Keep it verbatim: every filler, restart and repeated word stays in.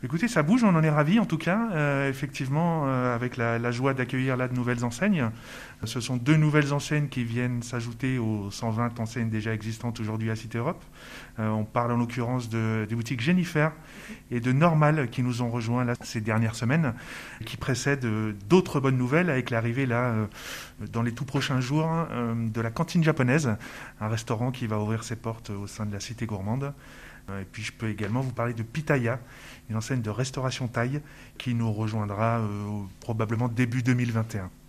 Écoutez, ça bouge, on en est ravis en tout cas. Euh, effectivement, euh, avec la, la joie d'accueillir là de nouvelles enseignes. Ce sont deux nouvelles enseignes qui viennent s'ajouter aux cent vingt enseignes déjà existantes aujourd'hui à Cité Europe. Euh, on parle en l'occurrence de, des boutiques Jennifer et de Normal qui nous ont rejoints là ces dernières semaines, qui précèdent euh, d'autres bonnes nouvelles avec l'arrivée là euh, dans les tout prochains jours euh, de la cantine japonaise, un restaurant qui va ouvrir ses portes au sein de la Cité gourmande. Et puis je peux également vous parler de Pitaya, une enseigne de restauration thaï qui nous rejoindra euh, probablement début deux mille vingt et un.